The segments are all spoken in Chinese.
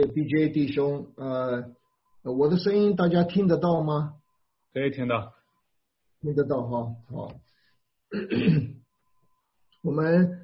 BJ 弟兄，我的声音大家听得到吗？ 可以听到， 听得到哈，好。我们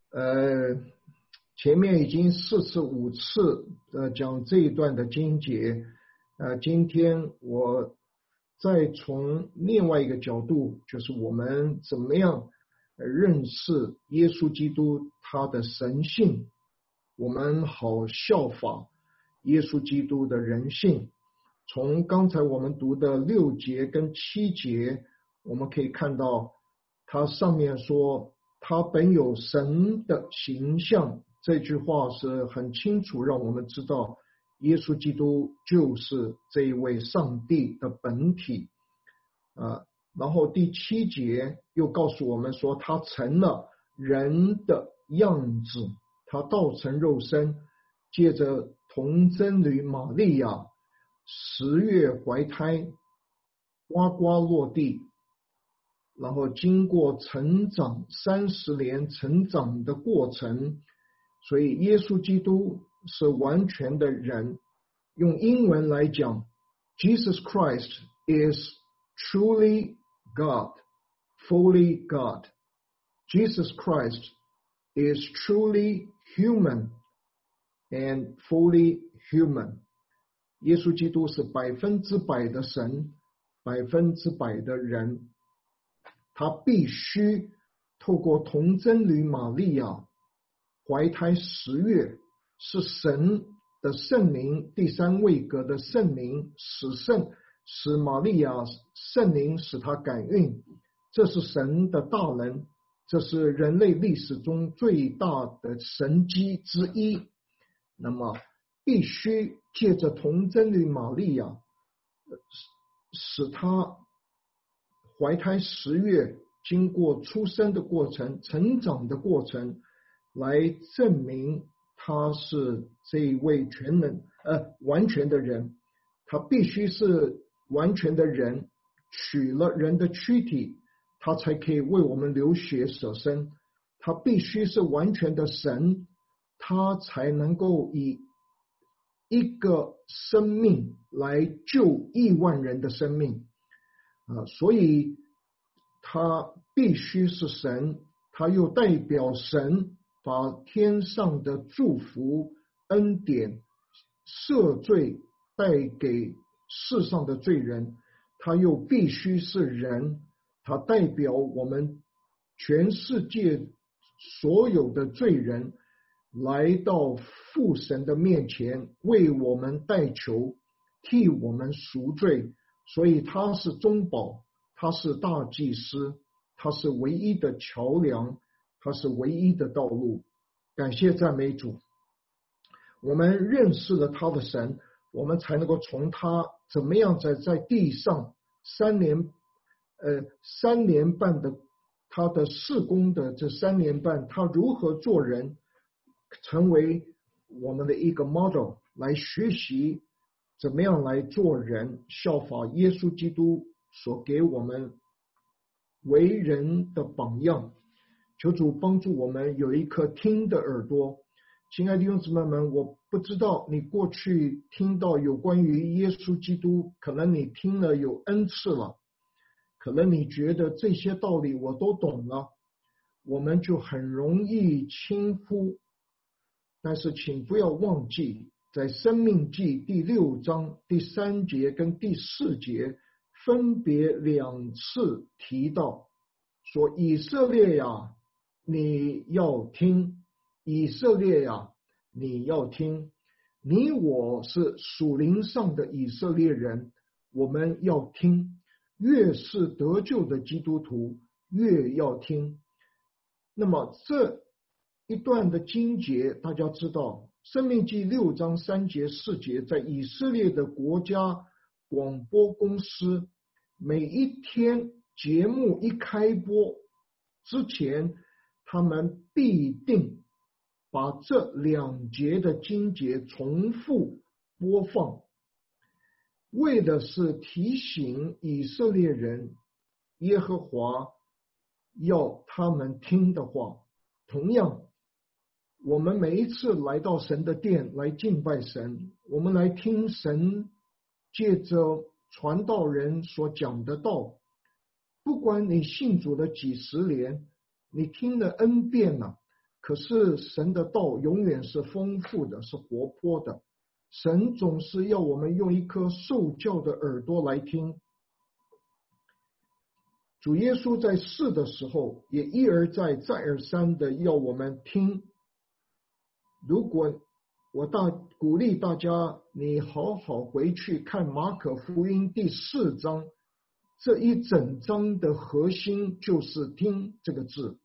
前面已经4次5次讲这一段的经节，今天我再从另外一个角度，就是我们怎么样认识耶稣基督他的神性，我们好效法耶稣基督的人性。从刚才我们读的6节跟7节，我们可以看到它上面说他本有神的形象，这句话是很清楚让我们知道耶稣基督就是这一位上帝的本体。然后第7节又告诉我们说他成了人的样子，他道成肉身，借着童贞女玛利亚10月怀胎，呱呱落地，然后经过成长30年成长的过程，所以耶稣基督是完全的人。用英文来讲， Jesus Christ is truly God, fully God. Jesus Christ is truly human and fully human. 耶稣基督是100%的神，100%的人。他必须透过童贞女玛利亚怀胎10月，是神的圣灵，第3位格的圣灵使玛利亚圣灵使他感孕，这是神的大能，这是人类历史中最大的神迹之一。那么必须借着童贞女玛利亚使他怀胎10月，经过出生的过程，成长的过程，来证明他是这一位完全的人。他必须是完全的人，取了人的躯体，他才可以为我们流血舍身。他必须是完全的神，他才能够以一个生命来救亿万人的生命。所以他必须是神，他又代表神把天上的祝福恩典赦罪带给世上的罪人。他又必须是人，他代表我们全世界所有的罪人来到父神的面前，为我们代求，替我们赎罪。所以他是中保，他是大祭司，他是唯一的桥梁，他是唯一的道路。感谢赞美主，我们认识了他的神，我们才能够从他怎么样在地上3年半的他的事工的这3年半，他如何做人，成为我们的一个 model， 来学习怎么样来做人，效法耶稣基督所给我们为人的榜样。求主帮助我们有一颗听的耳朵。亲爱的弟兄姊妹们，我不知道你过去听到有关于耶稣基督，可能你听了有N次了，可能你觉得这些道理我都懂了，我们就很容易轻忽。但是请不要忘记，在申命记第6章第3节跟第4节分别2次提到说，以色列呀，你要听，以色列呀，你要听，你我是属灵上的以色列人，我们要听，越是得救的基督徒越要听。那么这一段的经节大家知道，申命记6章3节4节，在以色列的国家广播公司，每一天节目一开播之前，他们必定把这2节的经节重复播放，为的是提醒以色列人，耶和华要他们听的话。同样， 我们每一次来到神的殿来敬拜神，我们来听神借着传道人所讲的道，不管你信主了几十年，你听了 N 遍了，可是神的道永远是丰富的，是活泼的。神总是要我们用一颗受教的耳朵来听。主耶稣在世的时候，也一而再再而三的要我们听。如果我鼓励大家，你好好回去看马可福音第4章，这一整章的核心就是听这个字。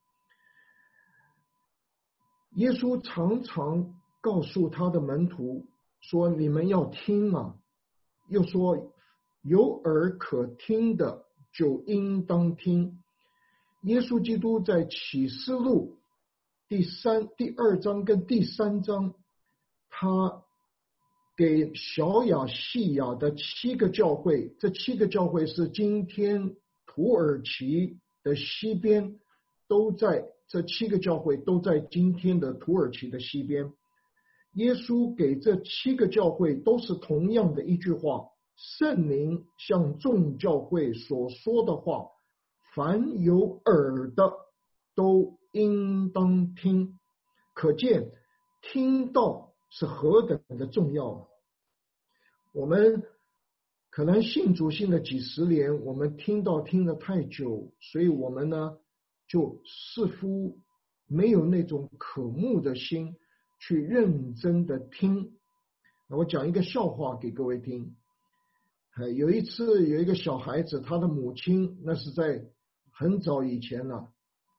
耶稣常常告诉他的门徒说，你们要听啊，又说有耳可听的就应当听。耶稣基督在启示录第2章跟第3章，他给小亚细亚的7个教会，这7个教会是今天土耳其的西边，这7个教会都在今天的土耳其的西边。耶稣给这7个教会都是同样的一句话：圣灵向众教会所说的话，凡有耳的都应当听。可见听道是何等的重要。我们可能信主信了几十年，我们听道听得太久，所以我们呢就似乎没有那种渴慕的心去认真的听。我讲一个笑话给各位听。有一次有一个小孩子，他的母亲，那是在很早以前了，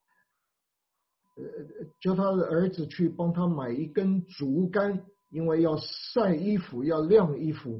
叫他的儿子去帮他买一根竹竿，因为要晒衣服，要晾衣服，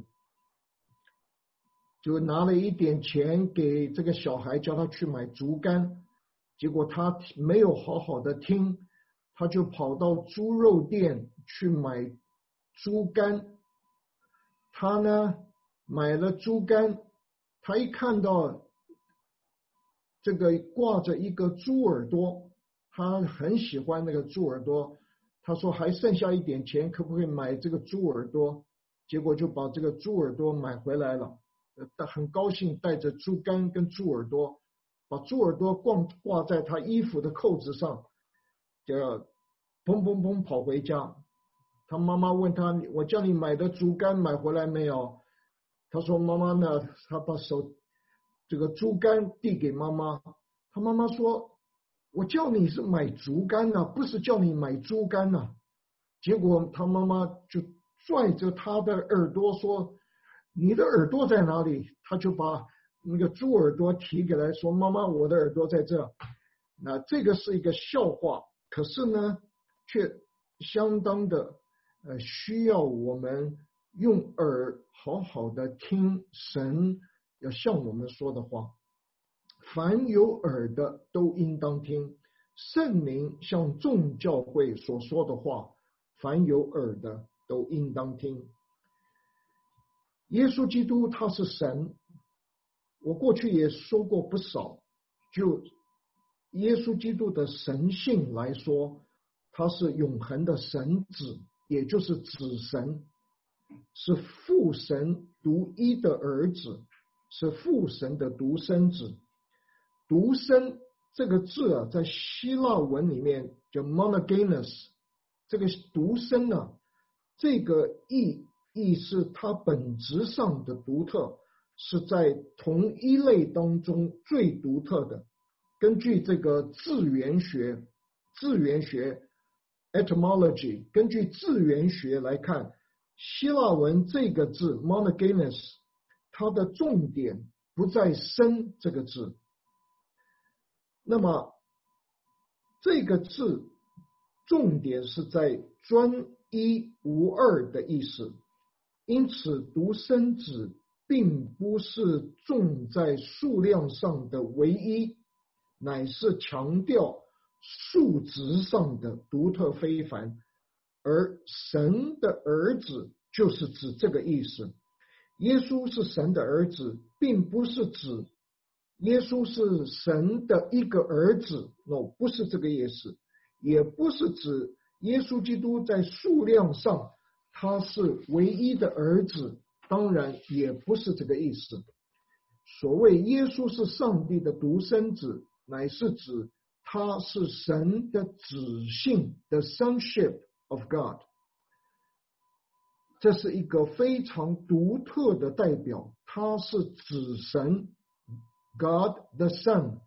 就拿了一点钱给这个小孩，叫他去买竹竿。结果他没有好好的听，他就跑到猪肉店去买猪肝。他呢买了猪肝，他一看到这个挂着一个猪耳朵，他很喜欢那个猪耳朵，他说还剩下一点钱，可不可以买这个猪耳朵？结果就把这个猪耳朵买回来了，很高兴带着猪肝跟猪耳朵，把猪耳朵挂在他衣服的扣子上，就砰砰砰跑回家。他妈妈问他，我叫你买的竹竿买回来没有？他说妈妈呢，他把这个竹竿递给妈妈。他妈妈说，我叫你是买竹竿啊，不是叫你买猪肝啊。结果他妈妈就拽着他的耳朵说，你的耳朵在哪里？他就把那个猪耳朵提给来说，妈妈，我的耳朵在这。那这个是一个笑话，可是呢却相当的需要我们用耳好好的听神要向我们说的话。凡有耳的都应当听，圣灵向众教会所说的话，凡有耳的都应当听。耶稣基督他是神，我过去也说过不少，就耶稣基督的神性来说，他是永恒的神子，也就是子神，是父神独一的儿子，是父神的独生子。独生这个字啊，在希腊文里面叫 monogenes， 这个独生呢，这个意是它本质上的独特，是在同一类当中最独特的。根据这个字源学 etymology， 根据字源学来看，希腊文这个字 monogenes， 它的重点不在生这个字。那么这个字重点是在专一无二的意思，因此独生子并不是重在数量上的唯一，乃是强调数值上的独特非凡，而神的儿子就是指这个意思。耶稣是神的儿子，并不是指耶稣是神的一个儿子，不是这个意思，也不是指耶稣基督在数量上他是唯一的儿子，当然也不是这个意思。所谓耶稣是上帝的独生子，乃是指他是神的子性的 sonship of God， 这是一个非常独特的代表，他是子神 God the Son，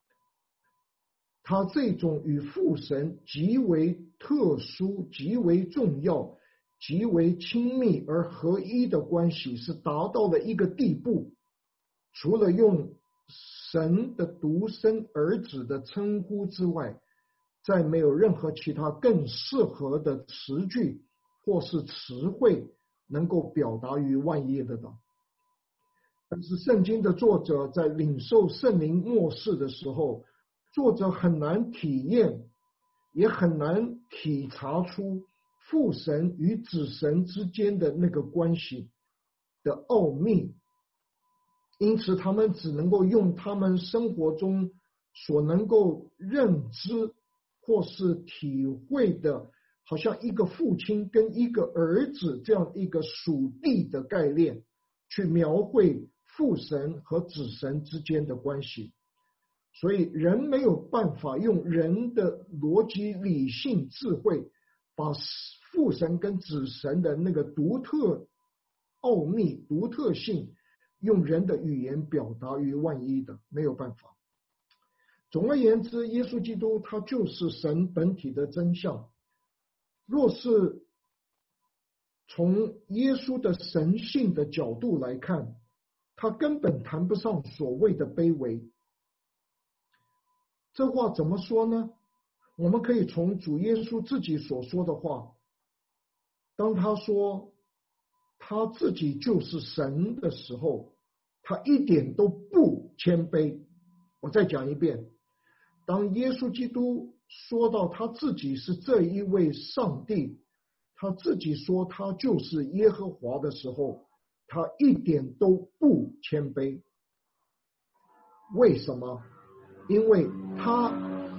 他这种与父神极为特殊、极为重要、极为亲密而合一的关系是达到了一个地步，除了用神的独生儿子的称呼之外，再没有任何其他更适合的词句或是词汇能够表达于万一的了。但是圣经的作者在领受圣灵默示的时候，作者很难体验，也很难体察出父神与子神之间的那个关系的奥秘，因此他们只能够用他们生活中所能够认知或是体会的，好像一个父亲跟一个儿子这样一个属地的概念，去描绘父神和子神之间的关系。所以人没有办法用人的逻辑、理性、智慧，把父神跟子神的那个独特奥秘、独特性，用人的语言表达于万一的，没有办法。总而言之，耶稣基督他就是神本体的真相。若是从耶稣的神性的角度来看，他根本谈不上所谓的卑微。这话怎么说呢？我们可以从主耶稣自己所说的话，当他说他自己就是神的时候，他一点都不谦卑。我再讲一遍，当耶稣基督说到他自己是这一位上帝，他自己说他就是耶和华的时候，他一点都不谦卑。为什么？因为他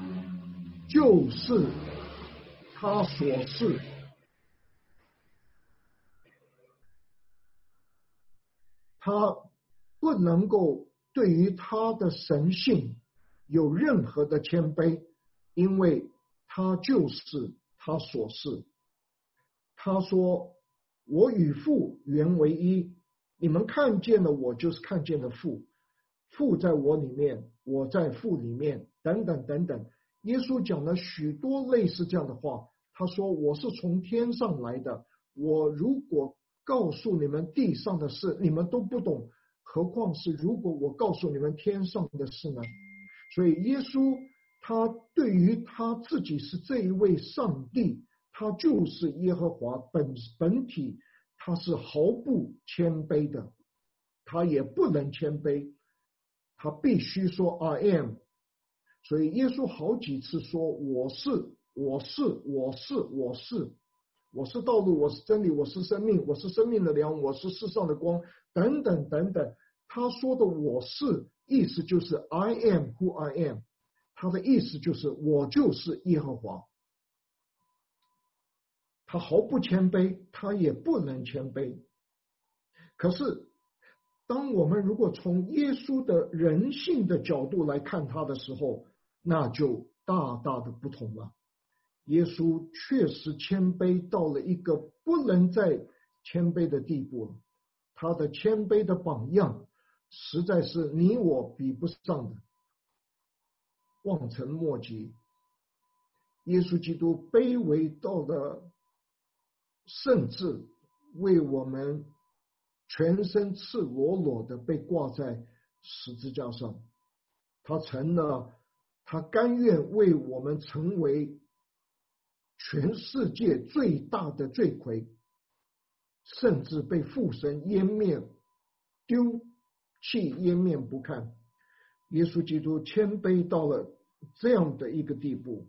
就是他所是，他不能够对于他的神性有任何的谦卑，因为他就是他所是。他说我与父原为一，你们看见了我就是看见了父，父在我里面，我在父里面，等等等等。耶稣讲了许多类似这样的话，他说我是从天上来的，我如果告诉你们地上的事，你们都不懂，何况是如果我告诉你们天上的事呢？所以耶稣他对于他自己是这一位上帝，他就是耶和华本体，他是毫不谦卑的，他也不能谦卑，他必须说 I am。 所以耶稣好几次说我是，我是，我是，我是，我是道路，我是真理，我是生命，我是生命的粮，我是世上的光，等等等等。他说的我是，意思就是 I am who I am， 他的意思就是我就是耶和华。他毫不谦卑，他也不能谦卑。可是当我们如果从耶稣的人性的角度来看他的时候，那就大大的不同了。耶稣确实谦卑到了一个不能再谦卑的地步了，他的谦卑的榜样实在是你我比不上的，望尘莫及。耶稣基督卑微到了甚至为我们全身赤裸裸的被挂在十字架上，他甘愿为我们成为全世界最大的罪魁，甚至被父神湮灭丢弃，湮灭不看。耶稣基督谦卑到了这样的一个地步。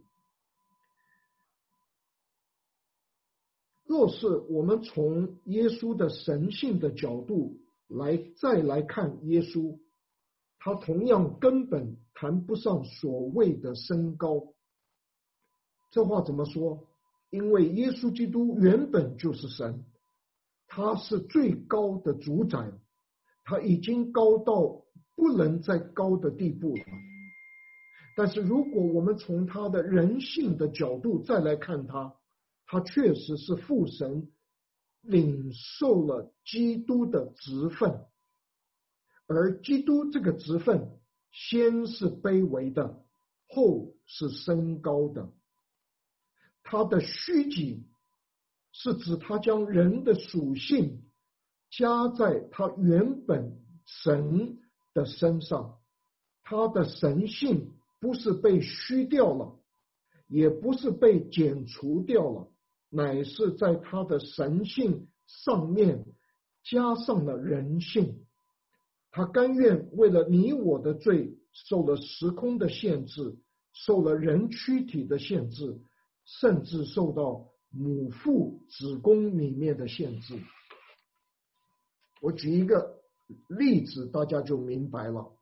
若是我们从耶稣的神性的角度再来看耶稣，他同样根本谈不上所谓的升高。这话怎么说？ 因为耶稣基督原本就是神，他是最高的主宰，他已经高到不能再高的地步了。但是如果我们从他的人性的角度再来看他，他确实是父神领受了基督的职分，而基督这个职分先是卑微的，后是升高的。他的虚己是指他将人的属性加在他原本神的身上，他的神性不是被虚掉了，也不是被剪除掉了，乃是在他的神性上面加上了人性。他甘愿为了你我的罪受了时空的限制，受了人躯体的限制，甚至受到母腹子宫里面的限制。我举一个例子，大家就明白了。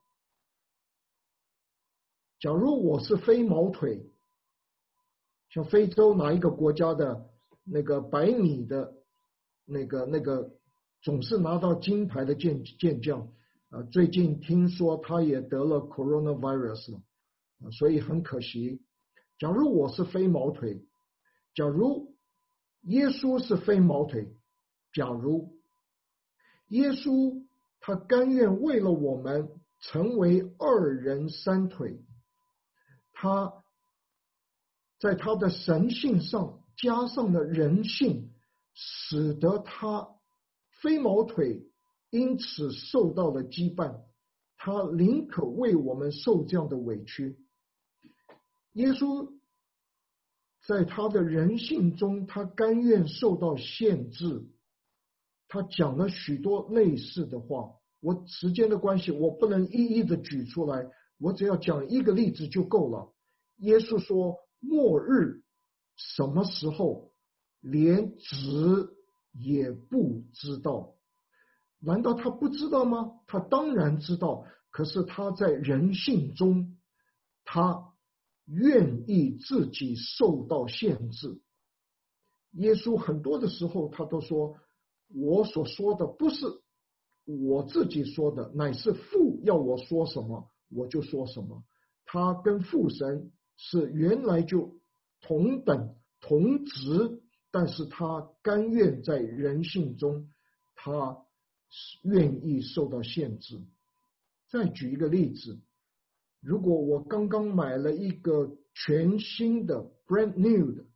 假如我是飞毛腿，像非洲哪一个国家的那个100米的那个总是拿到金牌的健将，最近听说他也得了 coronavirus 了，所以很可惜。假如我是飞毛腿，假如耶稣是飞毛腿，假如耶稣他甘愿为了我们成为2人3腿，他在他的神性上加上了人性，使得他飞毛腿因此受到了羁绊，他宁可为我们受这样的委屈。耶稣在他的人性中，他甘愿受到限制，他讲了许多类似的话，我时间的关系我不能一一的举出来，我只要讲一个例子就够了。耶稣说末日什么时候连子也不知道，难道他不知道吗？他当然知道，可是他在人性中，他愿意自己受到限制。耶稣很多的时候他都说，我所说的不是我自己说的，乃是父要我说什么我就说什么。他跟父神是原来就同等同职，但是他甘愿在人性中，他愿意受到限制。再举一个例子，如果我刚刚买了一个全新的 brand new 的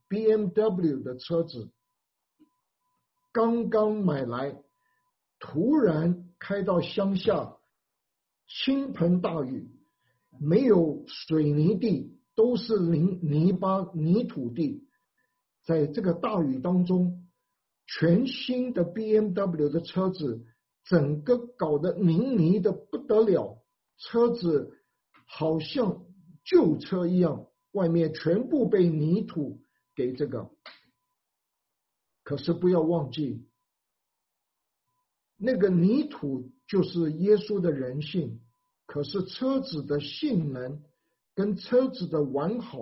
BMW 的车子，刚刚买来，突然开到乡下，倾盆大雨，没有水泥地，都是泥巴泥土地。在这个大雨当中，全新的 BMW 的车子整个搞得泥的不得了，车子好像旧车一样，外面全部被泥土给这个。可是不要忘记，那个泥土就是耶稣的人性，可是车子的性能跟车子的完好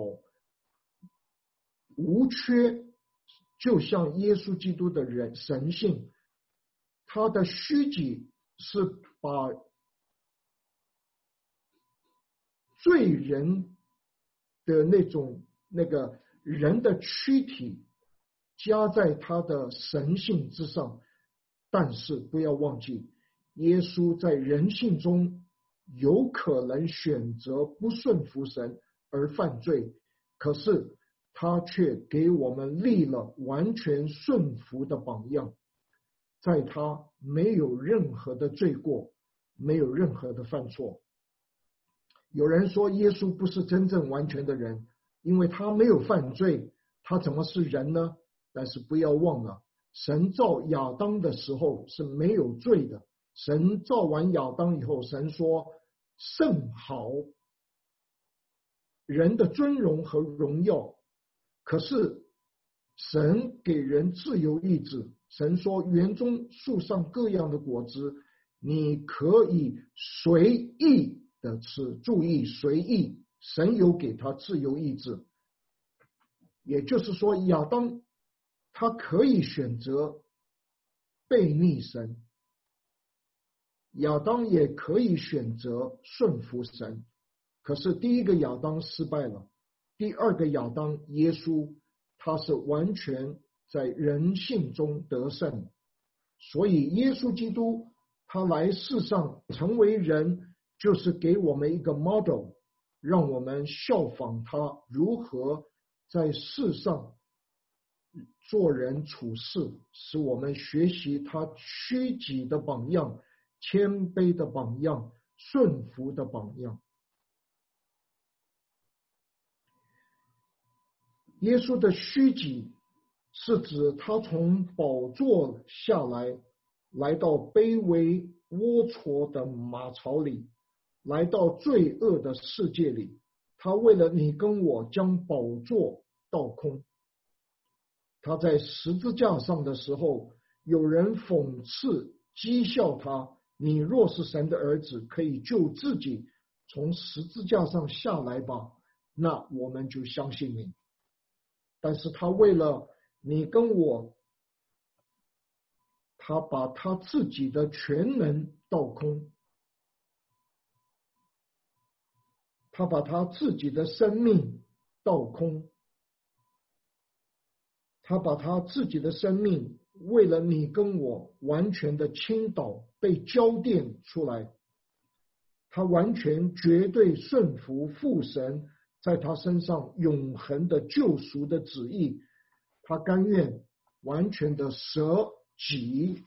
无缺，就像耶稣基督的神性，他的虚己是把罪人的那个人的躯体加在他的神性之上。但是不要忘记，耶稣在人性中有可能选择不顺服神而犯罪，可是他却给我们立了完全顺服的榜样，在他没有任何的罪过，没有任何的犯错。有人说耶稣不是真正完全的人，因为他没有犯罪，他怎么是人呢？但是不要忘了，神造亚当的时候是没有罪的，神造完亚当以后，神说甚好，人的尊荣和荣耀。可是神给人自由意志，神说园中树上各样的果子你可以随意的吃，注意随意，神有给他自由意志。 也就是说，亚当他可以选择背逆神，亚当也可以选择顺服神。可是第一个亚当失败了，第二个亚当耶稣他是完全在人性中得胜。所以耶稣基督他来世上成为人，就是给我们一个 model， 让我们效仿他如何在世上做人处事，使我们学习他虚己的榜样、谦卑的榜样、顺服的榜样。耶稣的虚己是指他从宝座下来，来到卑微龌龊的马槽里，来到罪恶的世界里。他为了你跟我将宝座倒空。他在十字架上的时候，有人讽刺讥笑他，你若是神的儿子，可以救自己从十字架上下来吧，那我们就相信你。但是他为了你跟我，他把他自己的全能倒空，他把他自己的生命倒空，他把他自己的生命为了你跟我完全的倾倒，被浇奠出来。他完全绝对顺服父神在他身上永恒的救赎的旨意，他甘愿完全的舍己。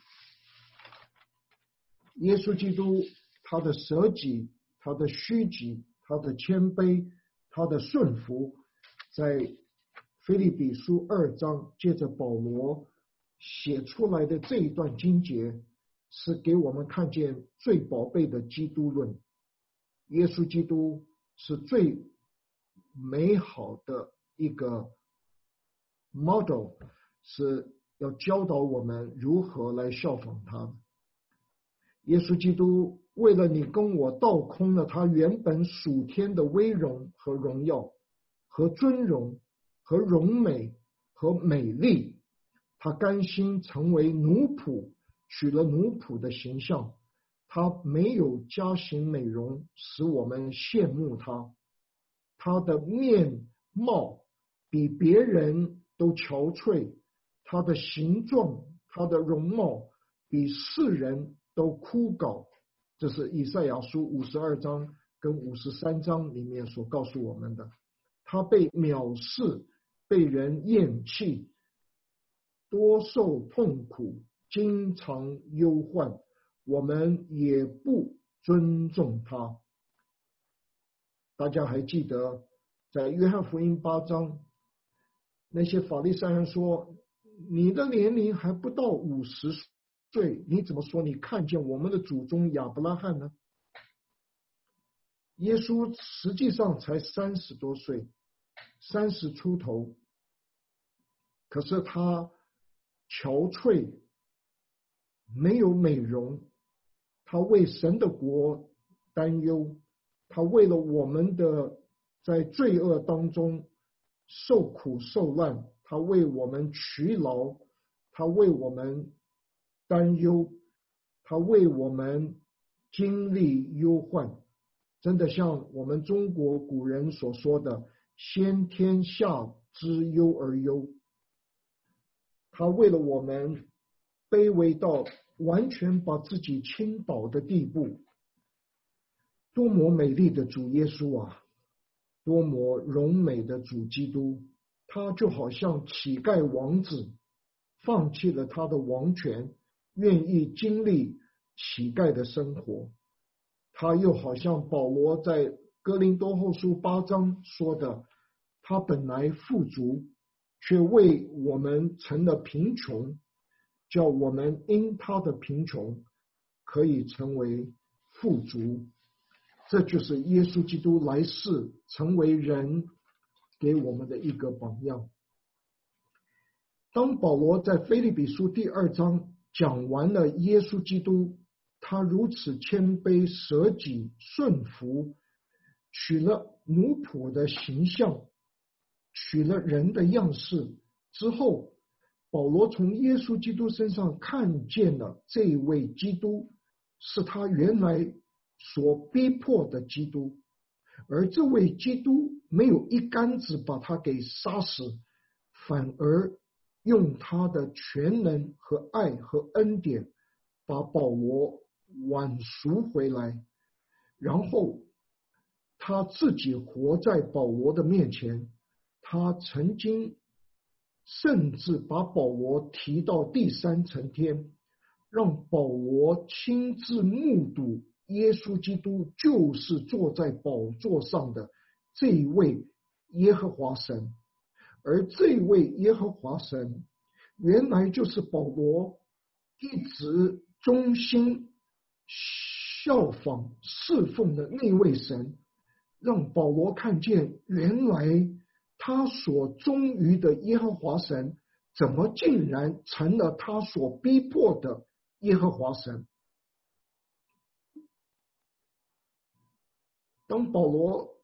耶稣基督他的舍己，他的虚己，他的谦卑，他的顺服，在腓立比书2章接着保罗写出来的这一段经节，是给我们看见最宝贝的基督论。耶稣基督是最美好的一个 model， 是要教导我们如何来效仿他的。耶稣基督为了你跟我倒空了他原本属天的威荣和荣耀和尊荣和荣美和美丽，他甘心成为奴仆，取了奴仆的形象。他没有加行美容，使我们羡慕他。他的面貌比别人都憔悴，他的形状，他的容貌比世人都枯槁。这是以赛亚书52章跟53章里面所告诉我们的。他被藐视，被人厌弃，多受痛苦，经常忧患，我们也不尊重他。大家还记得在约翰福音8章，那些法利赛人说，你的年龄还不到50岁，你怎么说你看见我们的祖宗亚伯拉罕呢？耶稣实际上才30多岁，30出头，可是他憔悴，没有美容，他为神的国担忧，他为了我们的在罪恶当中受苦受难，他为我们劬劳，他为我们担忧，他为我们经历忧患。真的像我们中国古人所说的，先天下之忧而忧。他为了我们卑微到完全把自己倾倒的地步。多么美丽的主耶稣啊，多么荣美的主基督。他就好像乞丐王子，放弃了他的王权，愿意经历乞丐的生活。他又好像保罗在哥林多后书8章说的，他本来富足，却为我们成了贫穷，叫我们因他的贫穷可以成为富足。这就是耶稣基督来世成为人给我们的一个榜样。当保罗在腓立比书第2章讲完了耶稣基督他如此谦卑舍己顺服，取了奴仆的形象， 取了人的样式之后，保罗从耶稣基督身上看见了这位基督是他原来所逼迫的基督，而这位基督没有一竿子把他给杀死，反而用他的全能和爱和恩典把保罗挽赎回来，然后他自己活在保罗的面前。他曾经甚至把保罗提到第3层天，让保罗亲自目睹耶稣基督就是坐在宝座上的这一位耶和华神，而这位耶和华神原来就是保罗一直忠心效仿侍奉的那位神，让保罗看见原来他所忠于的耶和华神怎么竟然成了他所逼迫的耶和华神。当保罗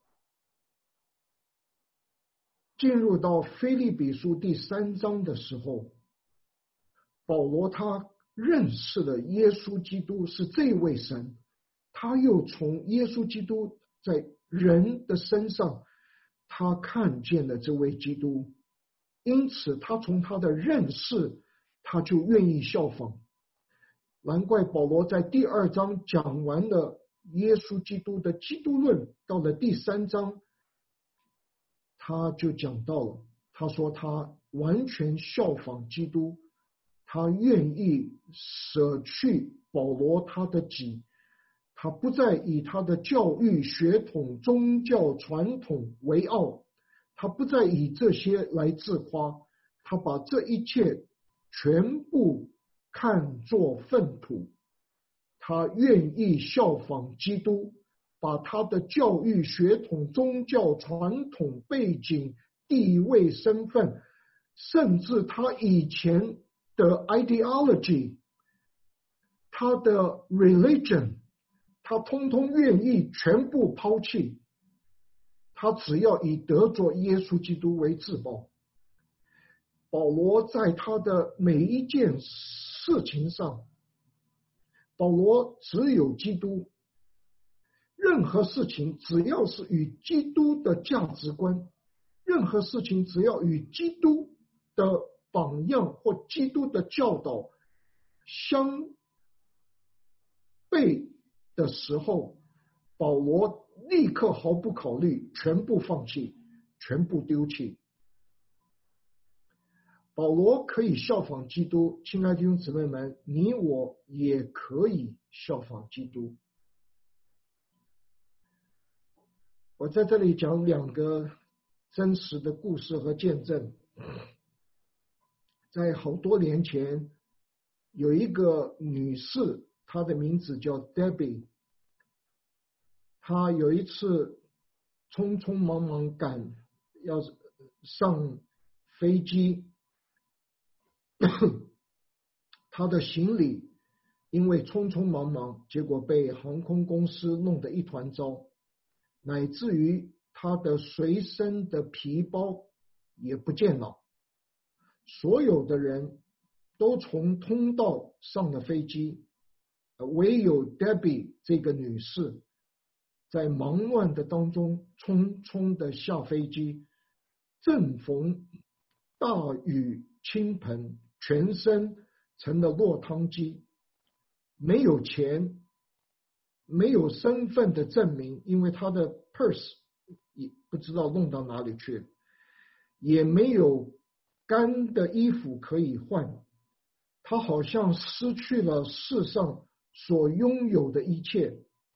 进入到腓立比书第3章的时候，保罗他认识了耶稣基督是这位神，他又从耶稣基督在人的身上他看见了这位基督，因此他从他的认识他就愿意效仿。难怪保罗在第2章讲完了耶稣基督的基督论，到了第3章他就讲到了，他说他完全效仿基督，他愿意舍去保罗他的己，他不再以他的教育血统宗教传统为傲，他不再以这些来自夸，他把这一切全部看作粪土，他愿意效仿基督，把他的教育血统宗教传统背景地位身份，甚至他以前的 ideology 他的 religion 他通通愿意全部抛弃，他只要以得着耶稣基督为至宝。保罗在他的每一件事情上，保罗只有基督，任何事情只要是与基督的价值观，任何事情只要与基督的榜样或基督的教导相悖的时候，保罗立刻毫不考虑，全部放弃，全部丢弃。保罗可以效仿基督，亲爱的弟兄姊妹们，你我也可以效仿基督。我在这里讲2个真实的故事和见证。在好多年前，有一个女士，她的名字叫 Debbie， 她有一次匆匆忙忙赶要上飞机，她的行李因为匆匆忙忙，结果被航空公司弄得一团糟，乃至于她的随身的皮包也不见了。所有的人都从通道上了飞机，唯有 Debbie 这个女士在忙乱的当中匆匆的下飞机，正逢大雨倾盆，全身成了落汤鸡，没有钱，没有身份的证明，因为她的 purse 也不知道弄到哪里去，也没有干的衣服可以换，她好像失去了世上所拥有的一切。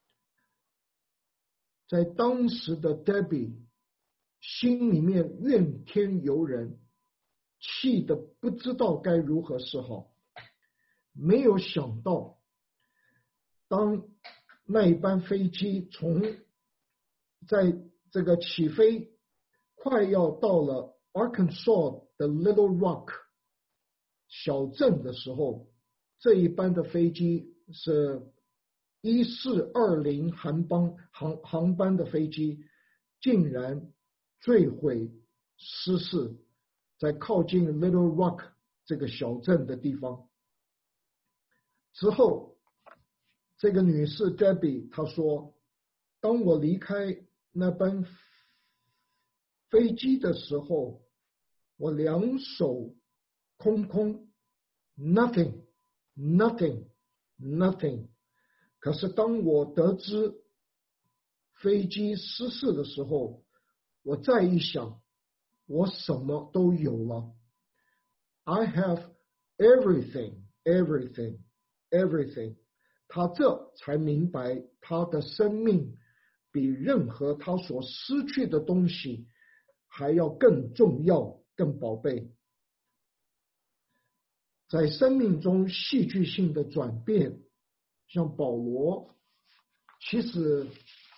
在当时的 Debbie 心里面怨天尤人，气得不知道该如何是好。没有想到，当那一班飞机在这个起飞快要到了 Arkansas 的 Little Rock 小镇的时候，这一班的飞机是1420航班的飞机，竟然坠毁失事，在靠近 Little Rock 这个小镇的地方。之后，这个女士 Debbie 她说，当我离开那班飞机的时候，我两手空空 ，nothing。可是当我得知飞机失事的时候，我再一想，我什么都有了。I have everything。他这才明白，他的生命比任何他所失去的东西还要更重要、更宝贝。在生命中戏剧性的转变，像保罗，其实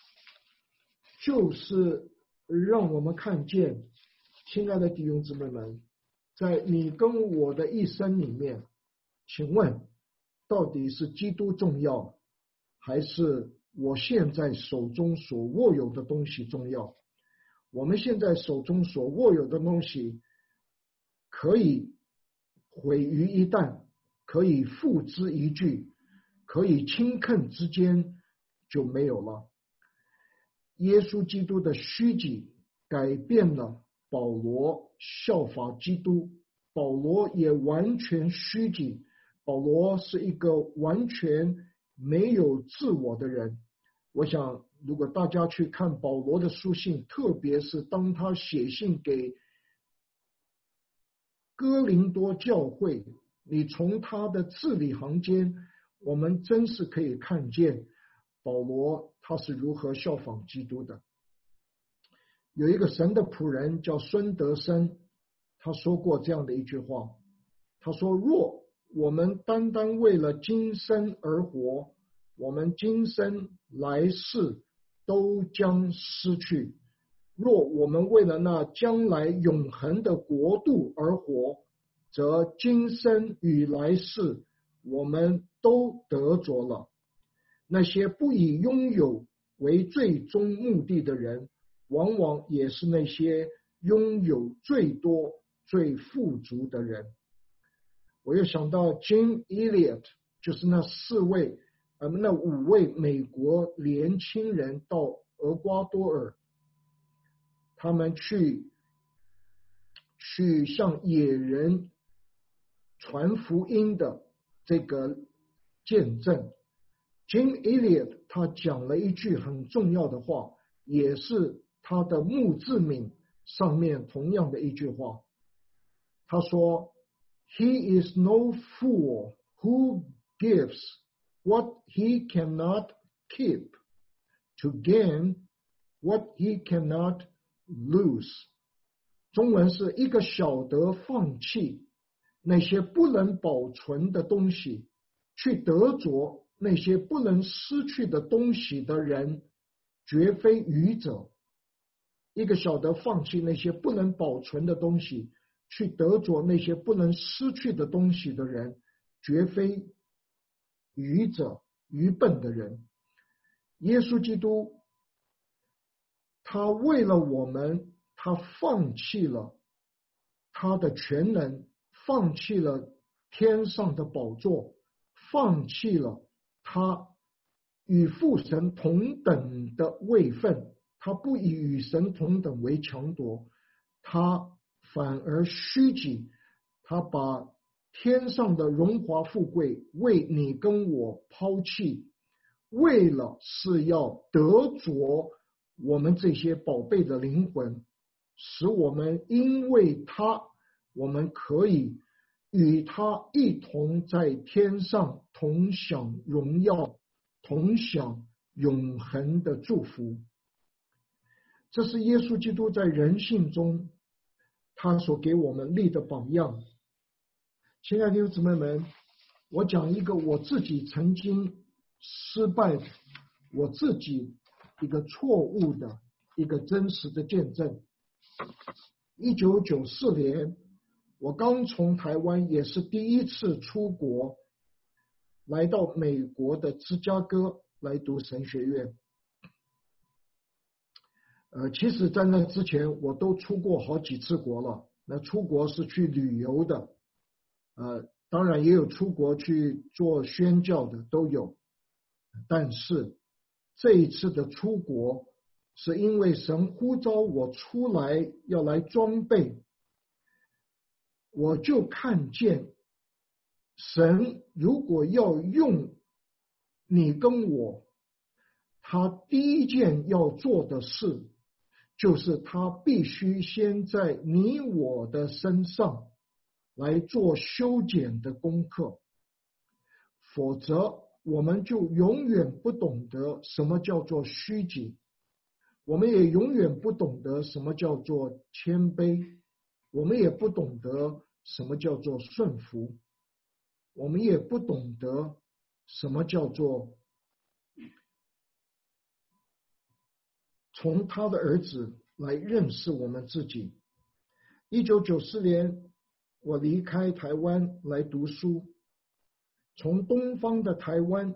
就是让我们看见，亲爱的弟兄姊妹们，在你跟我的一生里面，请问到底是基督重要，还是我现在手中所握有的东西重要？我们现在手中所握有的东西可以毁于一旦，可以付之一炬，可以顷刻之间就没有了。耶稣基督的虚己改变了保罗效法基督，保罗也完全虚己。保罗是一个完全没有自我的人。我想如果大家去看保罗的书信，特别是当他写信给哥林多教会，你从他的字里行间，我们真是可以看见保罗他是如何效仿基督的。有一个神的仆人叫孙德生，他说过这样的一句话，他说，若我们单单为了今生而活，我们今生来世都将失去；若我们为了那将来永恒的国度而活，则今生与来世我们都得着了。那些不以拥有为最终目的的人，往往也是那些拥有最多、最富足的人。我又想到 Jim Elliot， 就是那5位美国年轻人到厄瓜多尔，他们去向野人传福音的这个见证。Jim Elliot 他讲了一句很重要的话，也是他的墓志铭上面同样的一句话。他说，He is no fool who gives what he cannot keep to gain what he cannot lose。 中文是一个晓得放弃那些不能保存的东西，去得着那些不能失去的东西的人，绝非愚者。一个晓得放弃那些不能保存的东西，去得着那些不能失去的东西的人，绝非愚者、愚笨的人。耶稣基督，他为了我们，他放弃了他的全能，放弃了天上的宝座，放弃了他与父神同等的位分，他不以与神同等为强夺，他反而虚己，他把天上的荣华富贵为你跟我抛弃，为了是要得着我们这些宝贝的灵魂，使我们因为他，我们可以与他一同在天上同享荣耀，同享永恒的祝福。这是耶稣基督在人性中他所给我们立的榜样。亲爱的弟兄姊妹们，我讲一个我自己曾经失败的，我自己一个错误的一个真实的见证。1994年，我刚从台湾，也是第一次出国，来到美国的芝加哥来读神学院。 其实在那之前我都出过好几次国了。那出国是去旅游的，当然也有出国去做宣教的都有。但是这一次的出国是因为神呼召我出来要来装备，我就看见神如果要用你跟我，他第一件要做的事就是他必须先在你我的身上来做修剪的功课，否则我们就永远不懂得什么叫做虚己，我们也永远不懂得什么叫做谦卑，我们也不懂得什么叫做顺服，我们也不懂得什么叫做从他的儿子来认识我们自己。1994年我离开台湾来读书，从东方的台湾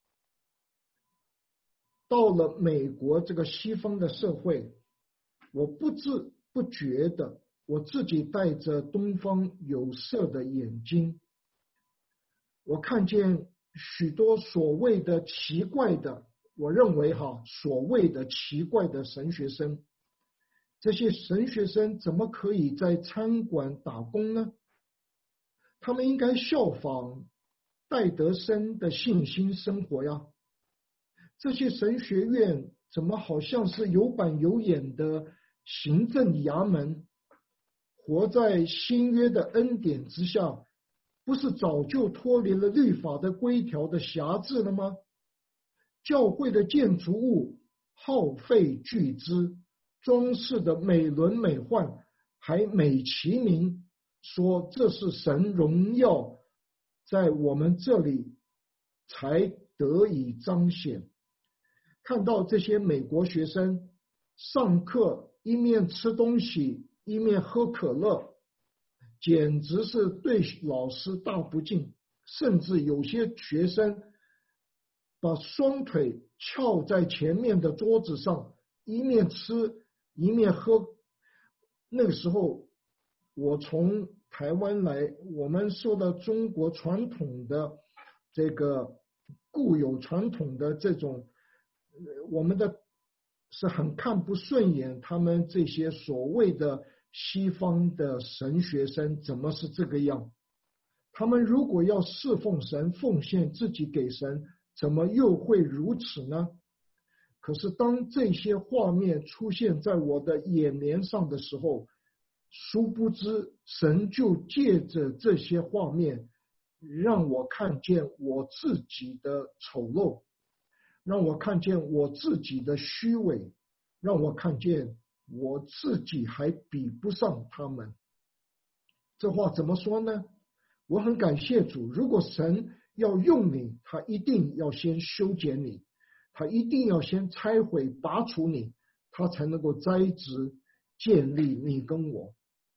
到了美国这个西方的社会，我不知不觉的我自己带着东方有色的眼睛，我看见许多所谓的奇怪的，我认为所谓的奇怪的神学生，这些神学生怎么可以在餐馆打工呢？他们应该效仿戴德生的信心生活呀。这些神学院怎么好像是有板有眼的行政衙门，活在新约的恩典之下，不是早就脱离了律法的规条的辖制了吗？教会的建筑物耗费巨资，装饰的美轮美奂，还美其名说这是神荣耀在我们这里才得以彰显。看到这些美国学生上课一面吃东西一面喝可乐，简直是对老师大不敬，甚至有些学生把双腿翘在前面的桌子上，一面吃一面喝。那个时候我从台湾来，我们受到中国传统的这个固有传统的这种，我们的是很看不顺眼，他们这些所谓的西方的神学生怎么是这个样？他们如果要侍奉神，奉献自己给神，怎么又会如此呢？可是当这些画面出现在我的眼帘上的时候，殊不知神就借着这些画面让我看见我自己的丑陋，让我看见我自己的虚伪，让我看见我自己还比不上他们。这话怎么说呢？我很感谢主，如果神要用你，他一定要先修剪你，他一定要先拆毁拔除你，他才能够栽植建立你跟我。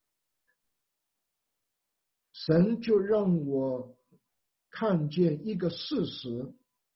神就让我看见一个事实，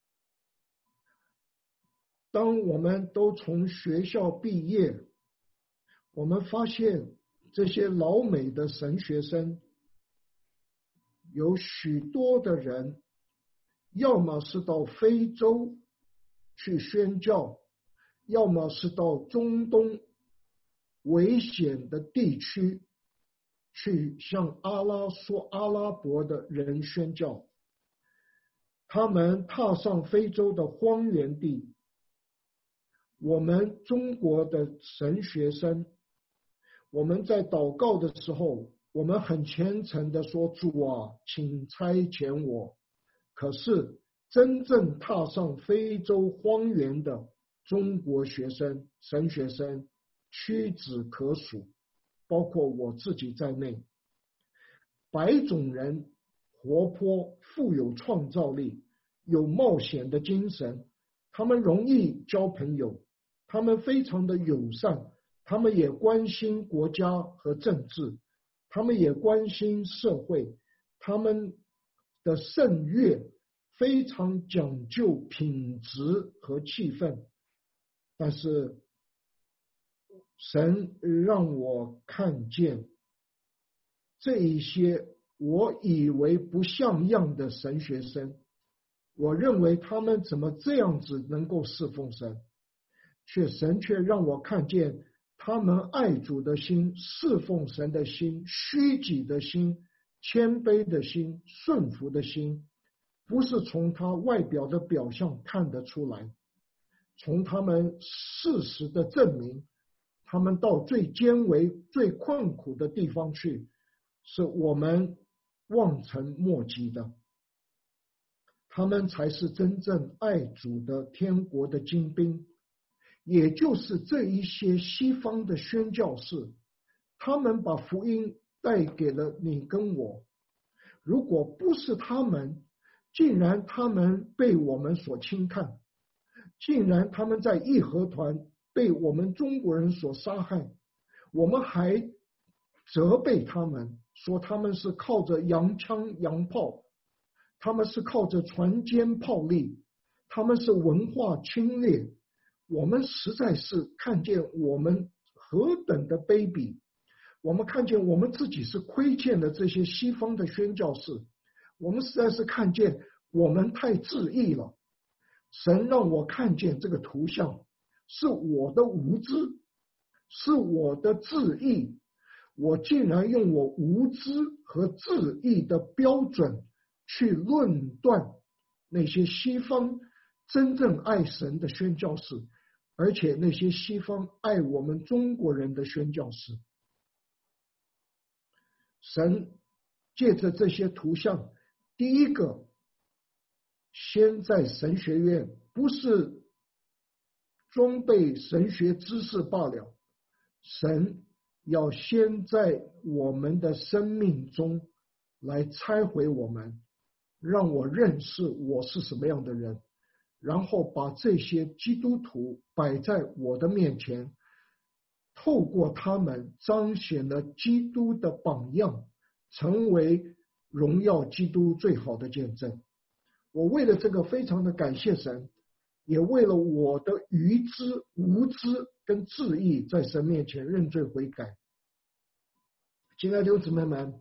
当我们都从学校毕业，我们发现这些老美的神学生有许多的人，要么是到非洲去宣教，要么是到中东危险的地区去向阿拉伯的人宣教。他们踏上非洲的荒原地，我们中国的神学生，我们在祷告的时候，我们很虔诚的说，主啊，请差遣我。可是真正踏上非洲荒原的中国学生、神学生屈指可数，包括我自己在内。白种人活泼，富有创造力，有冒险的精神，他们容易交朋友，他们非常的友善，他们也关心国家和政治，他们也关心社会，他们的圣乐非常讲究品质和气氛。但是神让我看见这一些我以为不像样的神学生，我认为他们怎么这样子能够侍奉神，神却让我看见他们爱主的心、侍奉神的心、虚己的心、谦卑的心、顺服的心，不是从他外表的表象看得出来，从他们事实的证明，他们到最艰危、最困苦的地方去，是我们望尘莫及的。他们才是真正爱主的天国的精兵，也就是这一些西方的宣教士，他们把福音带给了你跟我。如果不是他们，竟然他们被我们所轻看，竟然他们在义和团被我们中国人所杀害，我们还责备他们，说他们是靠着洋枪洋炮，他们是靠着船坚炮利，他们是文化侵略。我们实在是看见我们何等的卑鄙，我们看见我们自己是亏欠的这些西方的宣教士，我们实在是看见我们太自义了。神让我看见这个图像，是我的无知，是我的自义，我竟然用我无知和自义的标准去论断那些西方真正爱神的宣教士，而且那些西方爱我们中国人的宣教士。神借着这些图像，第一个先在神学院，不是装备神学知识罢了，神要先在我们的生命中来拆毁我们，让我认识我是什么样的人，然后把这些基督徒摆在我的面前，透过他们彰显了基督的榜样，成为荣耀基督最好的见证。我为了这个非常的感谢神，也为了我的愚知、无知跟自义，在神面前认罪悔改。亲爱的弟兄姊妹们，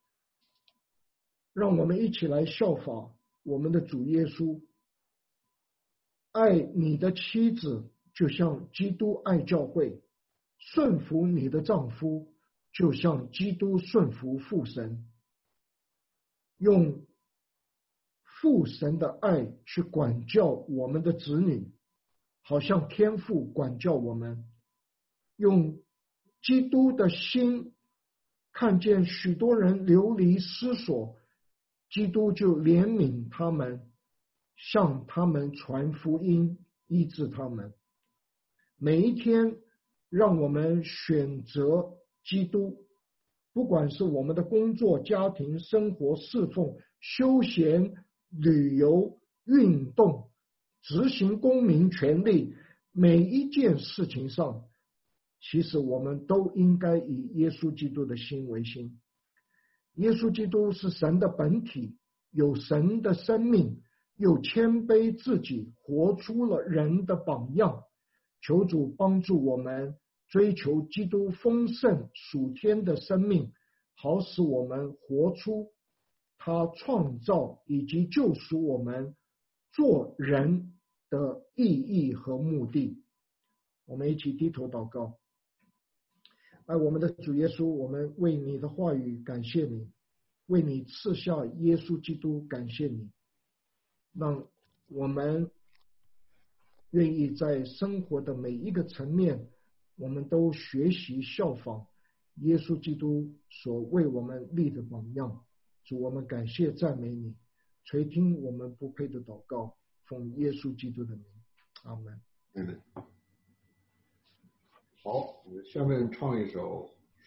让我们一起来效法我们的主耶稣，爱你的妻子就像基督爱教会，顺服你的丈夫就像基督顺服父神，用父神的爱去管教我们的子女，好像天父管教我们，用基督的心看见许多人流离失所，基督就怜悯他们，向他们传福音，医治他们。每一天让我们选择基督，不管是我们的工作、家庭、生活、侍奉、休闲、旅游、运动、执行公民权利，每一件事情上，其实我们都应该以耶稣基督的心为心。耶稣基督是神的本体，有神的生命，又谦卑自己，活出了人的榜样。求主帮助我们追求基督丰盛属天的生命，好使我们活出他创造以及救赎我们做人的意义和目的。我们一起低头祷告。爱我们的主耶稣，我们为你的话语感谢你，为你赐下耶稣基督感谢你，让我们愿意在生活的每一个层面，我们都学习效仿耶稣基督所为我们立的榜样。主，我们感谢赞美你，垂听我们不配的祷告，奉耶稣基督的名，阿们。 好，我们下面唱一首